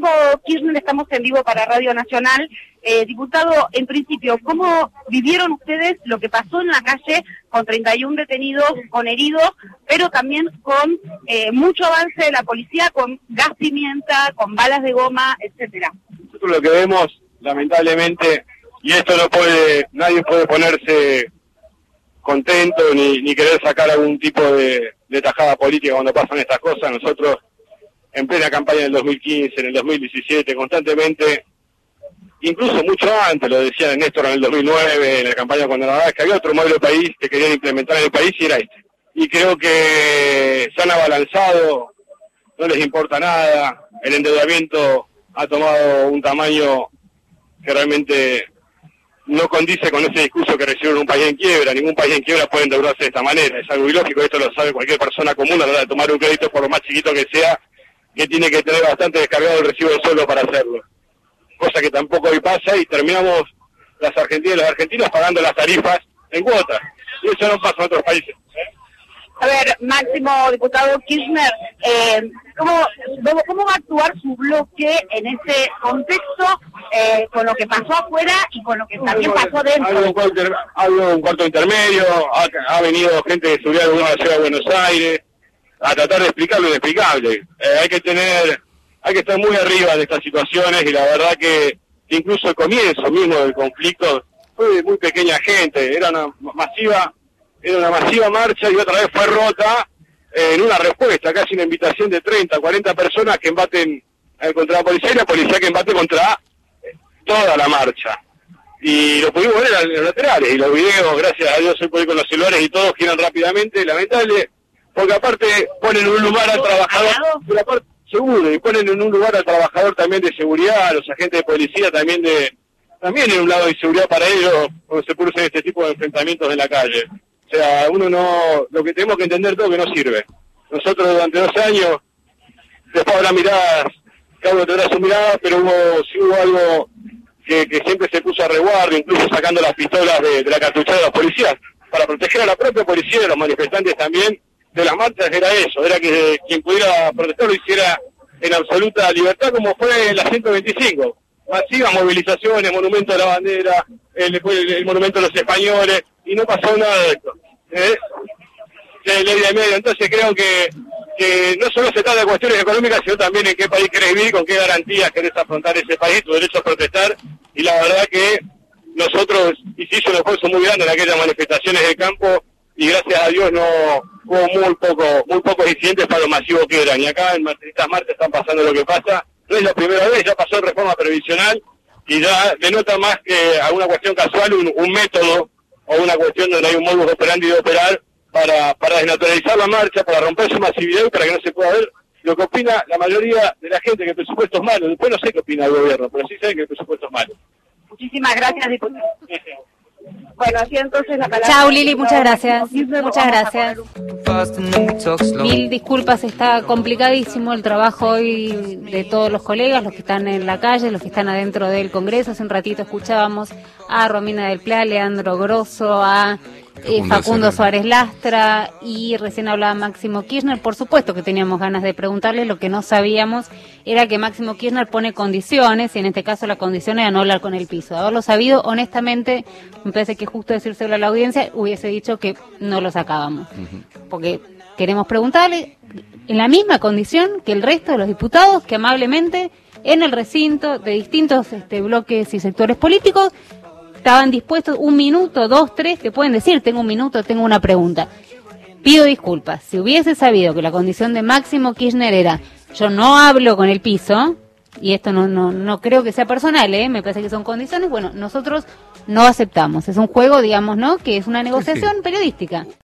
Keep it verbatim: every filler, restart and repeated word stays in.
Máximo Kirchner, estamos en vivo para Radio Nacional. Eh, diputado, en principio, ¿cómo vivieron ustedes lo que pasó en la calle con treinta y uno detenidos, con heridos, pero también con eh, mucho avance de la policía, con gas pimienta, con balas de goma, etcétera? Nosotros lo que vemos, lamentablemente, y esto no puede, nadie puede ponerse contento ni, ni querer sacar algún tipo de, de tajada política cuando pasan estas cosas. Nosotros, en plena campaña del dos mil quince, en el dos mil diecisiete, constantemente, incluso mucho antes, lo decía Néstor en el dos mil nueve, en la campaña cuando nada, que había otro modelo de país que querían implementar en el país y era este. Y creo que se han abalanzado, no les importa nada, el endeudamiento ha tomado un tamaño que realmente no condice con ese discurso que recibieron un país en quiebra. Ningún país en quiebra puede endeudarse de esta manera, es algo ilógico, esto lo sabe cualquier persona común a la hora de tomar un crédito, por lo más chiquito que sea, que tiene que tener bastante descargado el recibo de sueldo para hacerlo. Cosa que tampoco hoy pasa y terminamos las argentinas y los argentinos pagando las tarifas en cuotas. Y eso no pasa en otros países. A ver, Máximo diputado Kirchner, eh, ¿cómo, ¿cómo va a actuar su bloque en ese contexto eh, con lo que pasó afuera y con lo que también pasó dentro? Ha habido un cuarto, ha habido un cuarto intermedio, ha, ha venido gente de seguridad de la ciudad de Buenos Aires a tratar de explicar lo inexplicable. Eh, hay que tener, hay que estar muy arriba de estas situaciones y la verdad que incluso el comienzo mismo del conflicto fue de muy pequeña gente, era una masiva, era una masiva marcha y otra vez fue rota eh, en una respuesta, casi una invitación de treinta, cuarenta personas que embaten eh, contra la policía y la policía que embate contra eh, toda la marcha. Y lo pudimos ver en los laterales y los videos, gracias a Dios hoy pude con los celulares y todos giran rápidamente, lamentable. Porque aparte ponen en un lugar al trabajador, pero aparte, seguro, y ponen en un lugar al trabajador también de seguridad, a los agentes de policía también de, también en un lado de inseguridad para ellos, cuando se producen este tipo de enfrentamientos en la calle. O sea, uno no, lo que tenemos que entender todo que no sirve. Nosotros durante dos años, después habrá miradas, cada uno tendrá su mirada, pero hubo, sí hubo algo que, que siempre se puso a resguardo, incluso sacando las pistolas de, de la cartuchera de los policías, para proteger a la propia policía y a los manifestantes también. De las marchas era eso, era que quien pudiera protestar lo hiciera en absoluta libertad, como fue en la ciento veinticinco. Masivas movilizaciones, monumento de la bandera, el, el, el monumento de los españoles, y no pasó nada de esto. ¿Eh? De ley de medio. Entonces creo que, que no solo se trata de cuestiones económicas, sino también en qué país querés vivir, con qué garantías querés afrontar ese país, tu derecho a protestar, y la verdad que nosotros hicimos un esfuerzo muy grande en aquellas manifestaciones de campo, y gracias a Dios no hubo muy poco, muy pocos incidentes para lo masivo que eran. Y acá en estas marchas están pasando lo que pasa. No es la primera vez, ya pasó en reforma previsional y ya denota más que alguna cuestión casual, un, un método o una cuestión donde hay un modus operandi de operar para, para desnaturalizar la marcha, para romper su masividad y para que no se pueda ver lo que opina la mayoría de la gente, que el presupuesto es malo. Después no sé qué opina el gobierno, pero sí saben que el presupuesto es malo. Muchísimas gracias, diputado. Bueno, así entonces la palabra... Chau, Lili, muchas gracias. Muchas gracias. Mil disculpas, está complicadísimo el trabajo hoy de todos los colegas, los que están en la calle, los que están adentro del Congreso. Hace un ratito escuchábamos a Romina del Pla, Leandro Grosso, a eh, Facundo Suárez Lastra y recién hablaba Máximo Kirchner. Por supuesto que teníamos ganas de preguntarle, lo que no sabíamos era que Máximo Kirchner pone condiciones, y en este caso la condición era no hablar con el piso. De haberlo sabido, honestamente, me parece que justo decírselo a la audiencia, hubiese dicho que no lo sacábamos. Uh-huh. Porque queremos preguntarle, en la misma condición que el resto de los diputados, que amablemente, en el recinto de distintos este, bloques y sectores políticos, estaban dispuestos un minuto, dos, tres, que pueden decir, tengo un minuto, tengo una pregunta. Pido disculpas. Si hubiese sabido que la condición de Máximo Kirchner era yo no hablo con el piso, y esto no no no creo que sea personal, ¿eh? Me parece que son condiciones, bueno, nosotros no aceptamos. Es un juego, digamos, ¿no? Que es una negociación sí, sí. periodística.